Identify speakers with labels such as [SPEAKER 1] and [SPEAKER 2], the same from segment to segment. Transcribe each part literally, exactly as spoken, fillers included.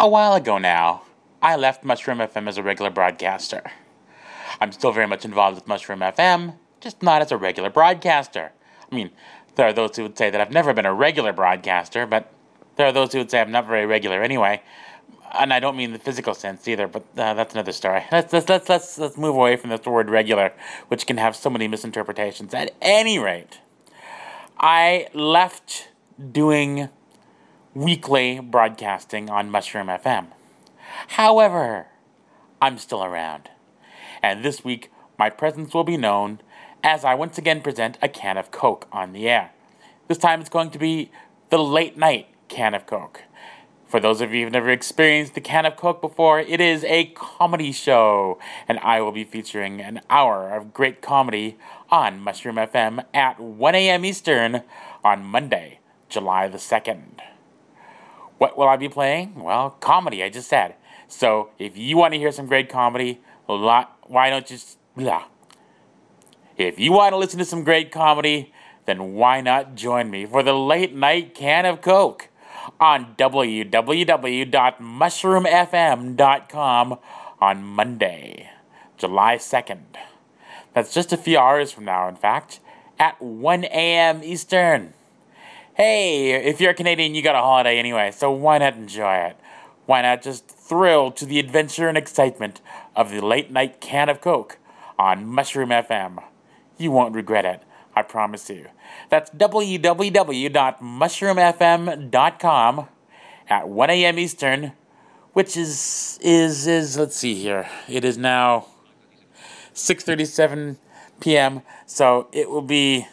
[SPEAKER 1] A while ago now, I left Mushroom F M as a regular broadcaster. I'm still very much involved with Mushroom F M, just not as a regular broadcaster. I mean, there are those who would say that I've never been a regular broadcaster, but there are those who would say I'm not very regular anyway. And I don't mean the physical sense either, but uh, that's another story. Let's, let's let's let's let's move away from this word regular, which can have so many misinterpretations. At any rate, I left doing weekly broadcasting on Mushroom F M. However, I'm still around. And this week, my presence will be known as I once again present a can of Coke on the air. This time it's going to be the late night can of Coke. For those of you who've never experienced the can of Coke before, it is a comedy show, and I will be featuring an hour of great comedy on Mushroom F M at one a.m. Eastern on Monday, July the second. What will I be playing? Well, comedy, I just said. So, if you want to hear some great comedy, why don't you... Blah. If you want to listen to some great comedy, then why not join me for the late night can of Coke on w w w dot mushroom f m dot com on Monday, July second. That's just a few hours from now, in fact, at one a.m. Eastern. Hey, if you're a Canadian, you got a holiday anyway, so why not enjoy it? Why not just thrill to the adventure and excitement of the late night can of Coke on Mushroom F M? You won't regret it, I promise you. That's w w w dot mushroom f m dot com at one a.m. Eastern, which is, is, is, let's see here. It is now six thirty-seven p.m., so it will be,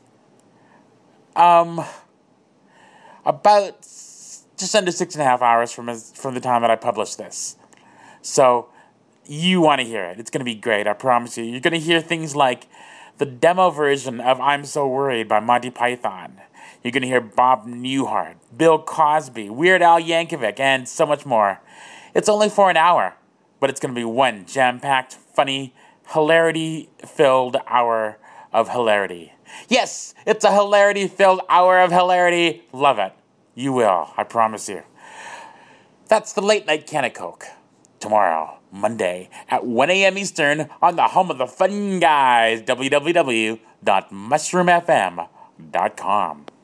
[SPEAKER 1] um... about just under six and a half hours from from the time that I publish this. So, you want to hear it. It's going to be great, I promise you. You're going to hear things like the demo version of I'm So Worried by Monty Python. You're going to hear Bob Newhart, Bill Cosby, Weird Al Yankovic, and so much more. It's only for an hour, but it's going to be one jam-packed, funny, hilarity-filled hour of hilarity. Yes, it's a hilarity-filled hour of hilarity. Love it. You will, I promise you. That's the Late Night Can of Coke. Tomorrow, Monday, at one a.m. Eastern on the home of the fun guys, w w w dot mushroom f m dot com.